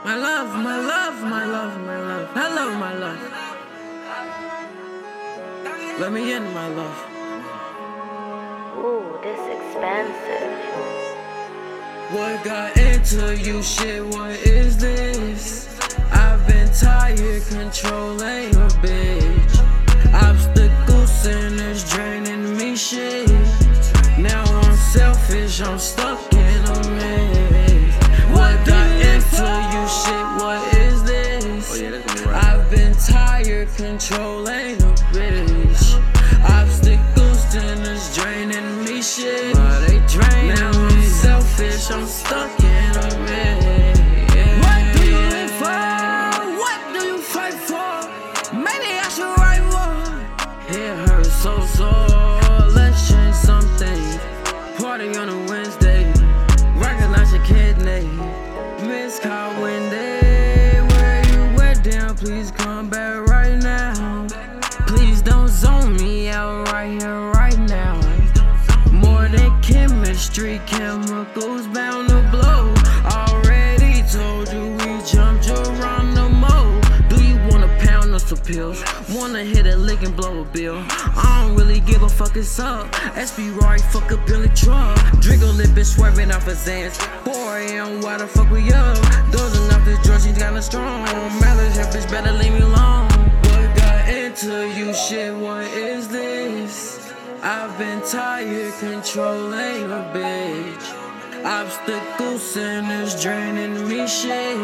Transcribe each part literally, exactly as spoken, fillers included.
My love, my love, my love, my love. I love my love. Let me in, my love. Ooh, this expensive. What got into you, shit? What is this? I've been tired controlling a bitch. Obstacles, sinners draining me, shit. Now I'm selfish, I'm stuck in a maze. What got into you, shit? What is this? I've been tired controlling a bitch. Obstacles, sinners draining me, shit. Now I'm selfish, I'm stuck in a maze. What do you live for? What do you fight for? Maybe I should write one. It hurts so sore. Let's change something. Party on a Wednesday. Recognize your kidney. Miss Call Wendy. Where you went down? Please come back right now. Please don't zone me out right here, right now. More than chemistry, chemicals bound to blow. Already told you we jumped around the mold. Do you wanna pound or some pills? Wanna hit a lick and blow a bill? I don't really give a fuck, it's up. S B Roy, fuck a Billy truck. Driggle lip bitch swerving off his ass. four A M, why the fuck we up? Dozing off this drug, she's kinda strong. Malice, her bitch better leave me alone. What got into you, shit? What is this? I've been tired controlling a bitch. Obstacles, sinners draining me, shit.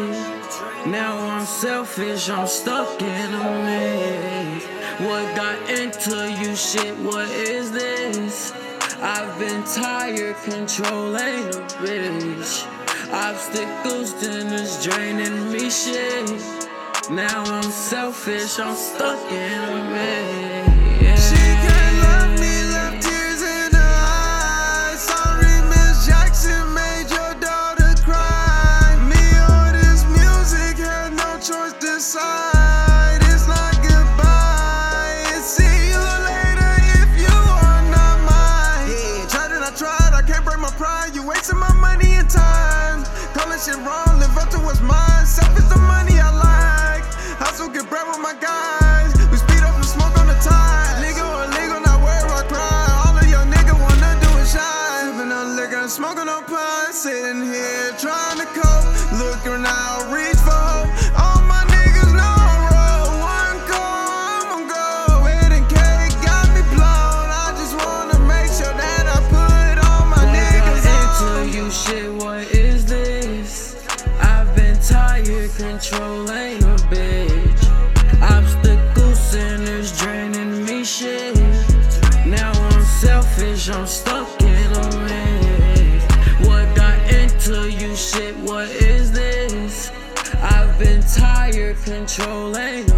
Now I'm selfish, I'm stuck in a maze. What got into you, shit? What is this? I've been tired controlling a bitch. Obstacles, sinners draining me, shit. Now I'm selfish, I'm stuck in a maze. She can't love me, left tears in her eyes. Sorry, Miss Jackson, made your daughter cry. Me or this music, had no choice to decide. It's not goodbye, it's see you later if you are not mine. Yeah, tried and I tried, I can't break my pride. You wasting my money and time. Calling shit wrong, live up to what's mine. Selfish the money I like. Hustle, get bread with my guys. We speed up and smoke on the tide. Legal or illegal, not where I cry. All of your niggas wanna do is shine. Sipping on liquor and smoking on pine. Sitting here trying to cope. Looking out, reach for hope. All my niggas know I roll. One call, I'm gon' go. Wedding cake got me blown. I just wanna make sure that I put all my What niggas got into on. you, shit? What is this? I've been tired controlling a bitch. Obstacles, sinners draining me, shit. Now I'm selfish, I'm stuck in a maze. What got into you, shit? What is this? I've been tired controlling